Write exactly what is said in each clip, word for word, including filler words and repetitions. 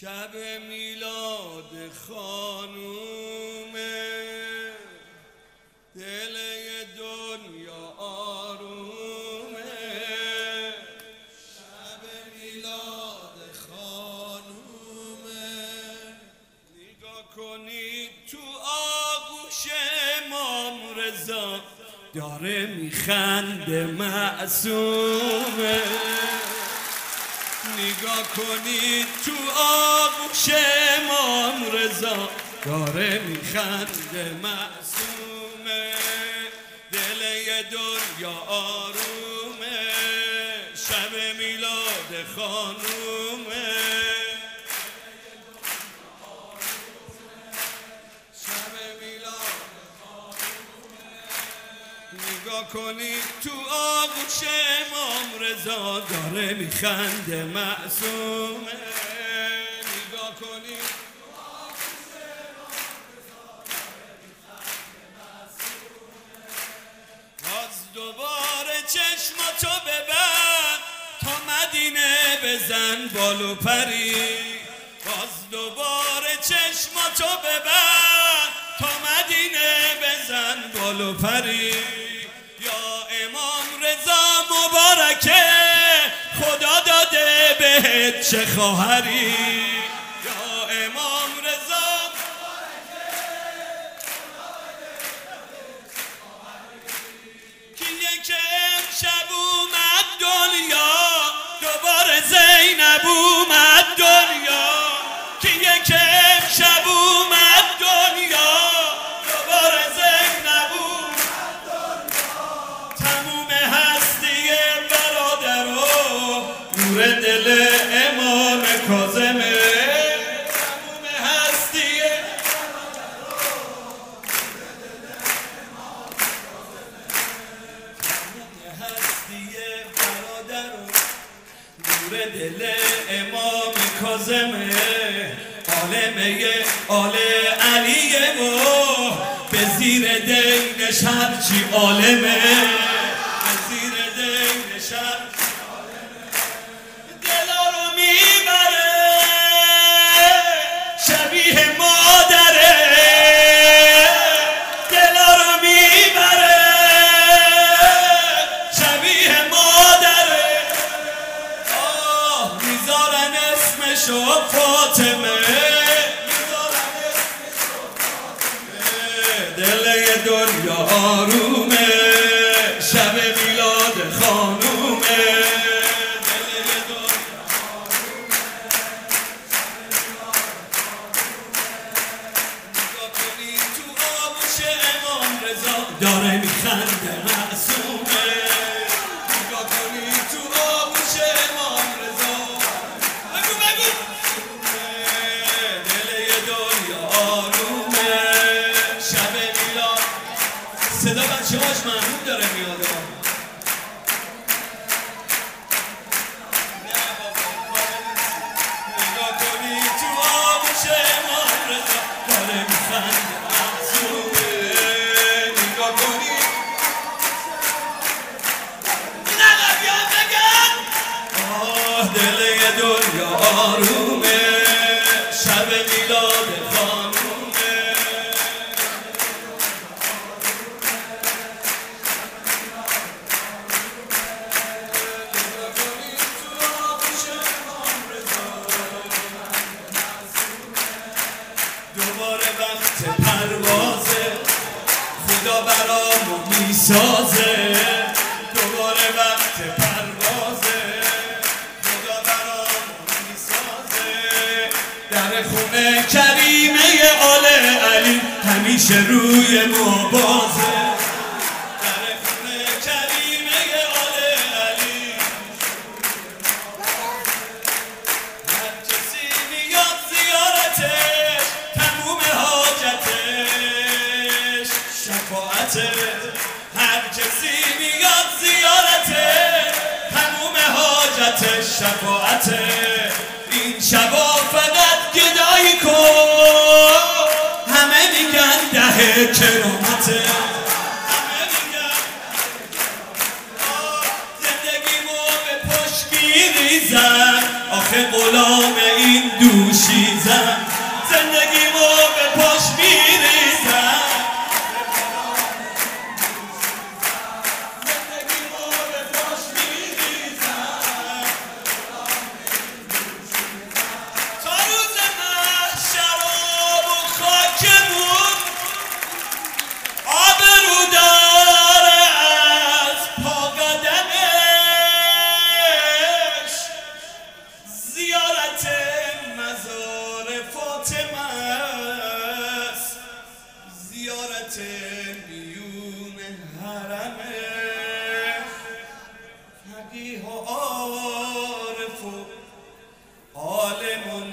شب میلاد خانومه، دل دنیا آرومه. شب میلاد خانومه، نگاه کنید تو آغوش امام رضا، داره میخنده معصومه. نگاه کنید تو آغوش امام رضا، داره میخنده معصومه. دل دنیا آرومه، شب میلاد خانومه. شب میلاد خانومه، نگاه کنید تو آغوش امام رضا، داره میخنده معصومه. نگاه کنید تو آغوش امام رضا، داره میخنده معصومه. باز دوباره چشماتو ببند تا مدینه بزن بالو پری. باز دوباره چشماتو ببند تا مدینه بزن بالو پری. یا امام رضا مبارکه، خدا داده بهت چه خواهری. یا امام رضا مبارکه، خدا داده بهت چه خواهری. کیه که امشب اومد دنیا، دوباره زینب اومد دنیا. کیه که امشب اومد دنیا، دوباره زینب اومد دنیا. تموم هستی برادرو، نور دل امام کاظمه. تموم هستی برادرو، نور دل امام کاظمه. تموم هستی برادرو، نور دل امام کاظمه. عالمه آل علیه و به زیر دینش هرچی عالمه. به زیر دینش هرچی عالمه. دلا رو میبره شبیه مادره، دلا رو میبره شبیه مادره. آه میذارن اسمشو فاطمه، دل دنیا آرومه، شب میلاد خانومه. دل دنیا آرومه، شب میلاد خانومه. نگاه کنید تو آغوش امام رضا، داره میخنده معصومه. نگاه کنید تو آغوش امام رضا، بگو بگو. دل دنیا آرومه، شب میلاد. صدا بچه هاش محمود داره میاد. نگاه کنید تو آغوش امام رضا، داره میخنده معصومه. نگاه کنید نقا بیان بگن. آه دل دنیا آرومه، شب میلاد خانومه. دوباره وقت پروازه، خدا برامو میسازه. دوباره وقت پروازه، خدا برامو میسازه. در خونه کریمه آل علی همیشه روی ما بازه. در خونه کریمه آل علی هر کسی میاد زیارتش، تموم حاجتش شفاعته. هر کسی میاد زیارتش، تموم حاجتش شفاعته. این شبا فقط گدایی کن، همه میگن ده کرامته. همه میگن زندگیمو به پشت میریزن، آخه که غلام این دوشیزم زندگیمو به پاش میریزم زندگیمو به پاش میریزم تا روز محشر و خاکمون آبرو داره از پا قدمش زیارت مزار فاطمه است زیارت میون حرمه فقیه و عارف و عالم و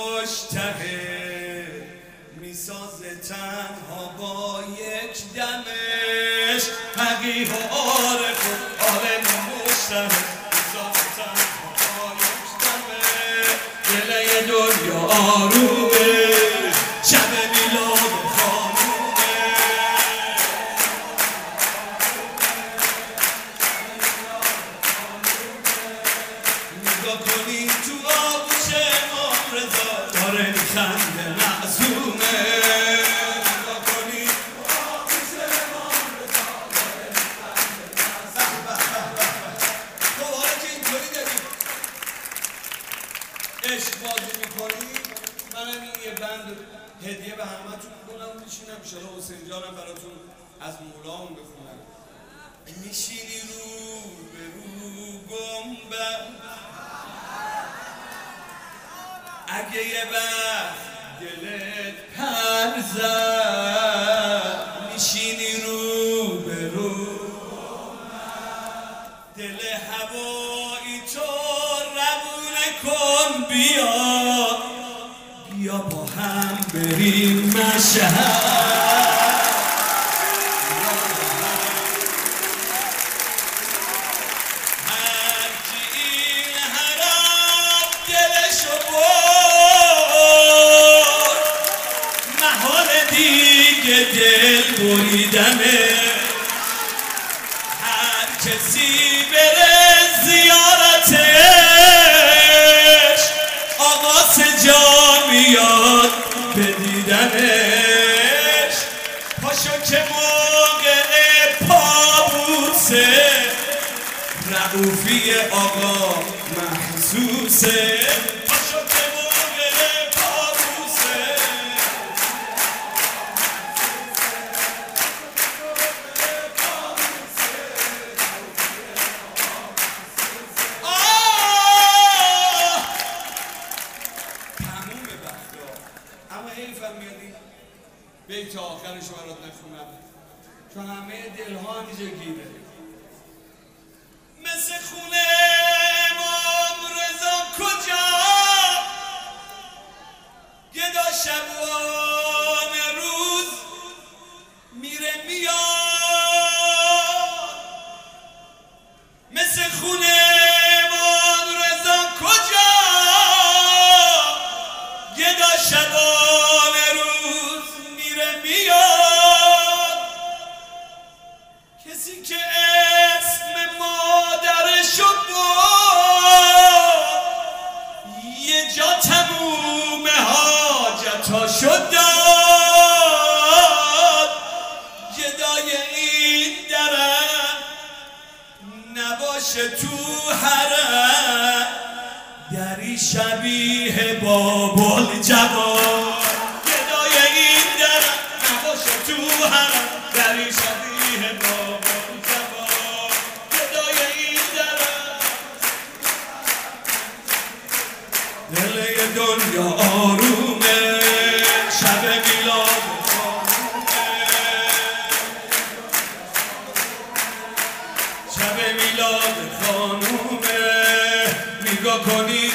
مجتهد میسازه تنها با یک دمش فقیه و عارف و عالم و مجتهد میسازه تنها با یک دمش دل دنیا آرومه شب میلاد خانومه نگاه کنین تو آغوش امام رضا داره میخنده معصومه نگاه کنین تو آغوش امام رضا داره میخنده معصومه خب حالا که اینطوری داریم عشق بازی میکنیم منم این یه بند هدیه به همتون میکنم میشینم انشالله حسین جانم براتون از مولام بخونم میشینی رو به رو گنبد اگه یه وقت دلت پر زد میشینی رو به رو دل هوایی تو روونه کن بیا بیا با هم بریم مشهد هرکی این حرام دلشو برد محال دیگه دل بریدمه هر کسی بره زیارتش آقا سجا میاد بدیدنش پاشو که موقع پابوسه رعوفی آقا محسوسه پاشو که موقع پابوسه آه تموم بختا اما حیفم میاد این بیت آخرش برات نخونم چون همه دلها هم اینجا گیره مثل خونه امام رضا کجا گدا شبانه روز میره میاد مثل خونه امام رضا کجا گدا شبانه روز میره میاد کسی که اسم مادرشو برد یه جا تموم حاجتاشو داد گدای این درم نباشه تو حرم دری شبیه بابل جوان گدای این درم نباشه تو حرم دری شبیه بابل جوان گدای این درم دل دنیا آرومه شب میلاد خانومه شب میلاد خانومه نگاه کنی